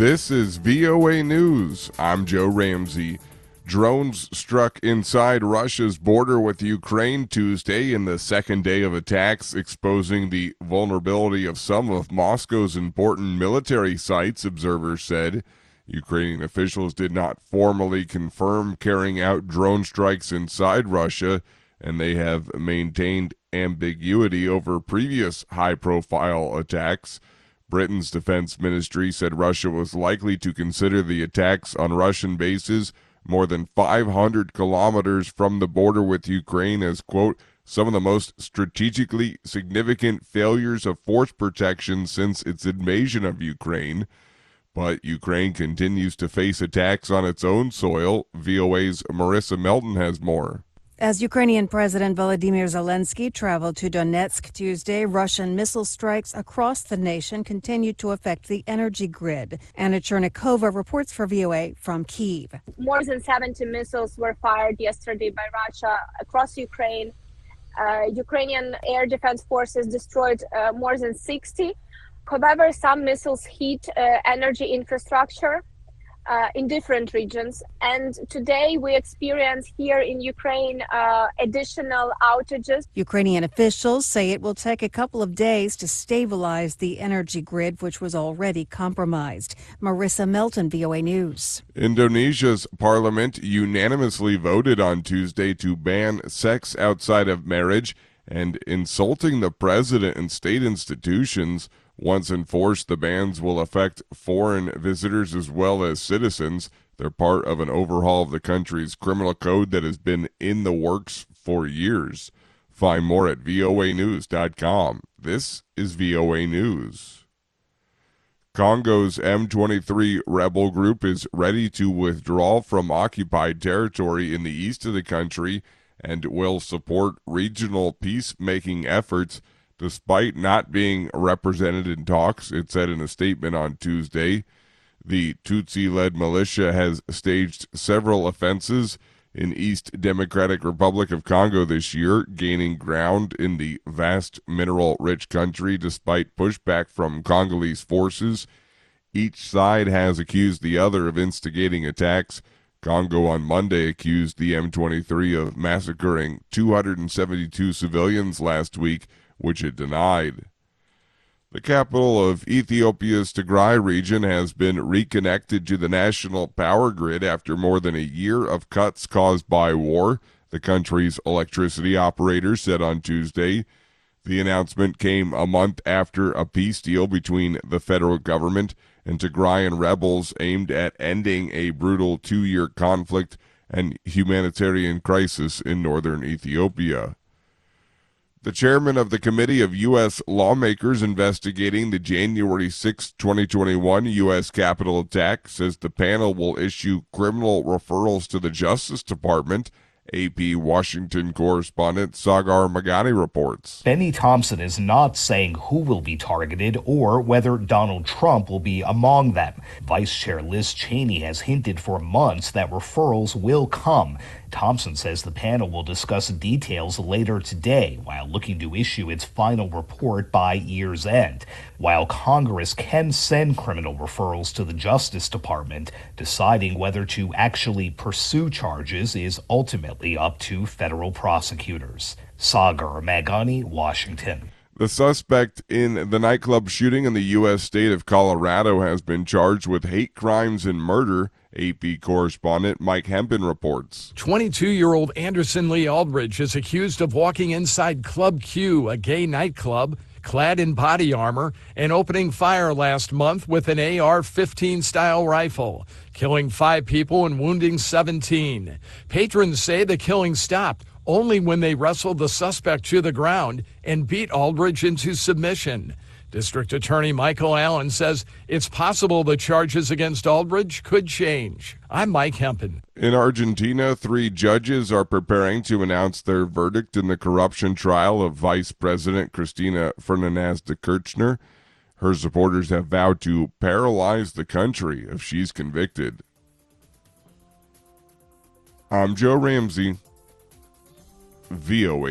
This is VOA News. I'm Joe Ramsey. Drones struck inside Russia's border with Ukraine Tuesday in the second day of attacks, exposing the vulnerability of some of Moscow's important military sites, observers said. Ukrainian officials did not formally confirm carrying out drone strikes inside Russia, and they have maintained ambiguity over previous high-profile attacks. Britain's defense ministry said Russia was likely to consider the attacks on Russian bases more than 500 kilometers from the border with Ukraine as, quote, some of the most strategically significant failures of force protection since its invasion of Ukraine. But Ukraine continues to face attacks on its own soil. VOA's Marissa Melton has more. As Ukrainian President Volodymyr Zelensky traveled to Donetsk Tuesday, Russian missile strikes across the nation continue to affect the energy grid. Anna Chernikova reports for VOA from Kyiv. More than 70 missiles were fired yesterday by Russia across Ukraine. Ukrainian air defense forces destroyed more than 60. However, some missiles hit energy infrastructure in different regions. And today we experience here in Ukraine additional outages. Ukrainian officials say it will take a couple of days to stabilize the energy grid, which was already compromised. Marissa Melton, VOA News. Indonesia's parliament unanimously voted on Tuesday to ban sex outside of marriage and insulting the president and state institutions. Once enforced, the bans will affect foreign visitors as well as citizens. They're part of an overhaul of the country's criminal code that has been in the works for years. Find more at voanews.com. This is VOA News. Congo's M23 rebel group is ready to withdraw from occupied territory in the east of the country and will support regional peacemaking efforts despite not being represented in talks, it said in a statement on Tuesday. The Tutsi-led militia has staged several offenses in East Democratic Republic of Congo this year, gaining ground in the vast mineral-rich country despite pushback from Congolese forces. Each side has accused the other of instigating attacks. Congo on Monday accused the M23 of massacring 272 civilians last week, which it denied. The capital of Ethiopia's Tigray region has been reconnected to the national power grid after more than a year of cuts caused by war, the country's electricity operator said on Tuesday. The announcement came a month after a peace deal between the federal government and Tigrayan rebels aimed at ending a brutal 2-year conflict and humanitarian crisis in northern Ethiopia. The chairman of the Committee of U.S. Lawmakers investigating the January 6, 2021 U.S. Capitol attack says the panel will issue criminal referrals to the Justice Department. AP Washington correspondent Sagar Magani reports. Benny Thompson is not saying who will be targeted or whether Donald Trump will be among them. Vice Chair Liz Cheney has hinted for months that referrals will come. Thompson says the panel will discuss details later today while looking to issue its final report by year's end. While Congress can send criminal referrals to the Justice Department, deciding whether to actually pursue charges is ultimately up to federal prosecutors. Sagar Magani, Washington. The suspect in the nightclub shooting in the U.S. state of Colorado has been charged with hate crimes and murder. AP correspondent Mike Hempen reports. 22-year-old Anderson Lee Aldridge is accused of walking inside Club Q, a gay nightclub, clad in body armor, and opening fire last month with an AR-15 style rifle, killing 5 people and wounding 17. Patrons say the killing stopped only when they wrestled the suspect to the ground and beat Aldridge into submission. District Attorney Michael Allen says it's possible the charges against Aldridge could change. I'm Mike Hempen. In Argentina, 3 judges are preparing to announce their verdict in the corruption trial of Vice President Cristina Fernández de Kirchner. Her supporters have vowed to paralyze the country if she's convicted. I'm Joe Ramsey, VOA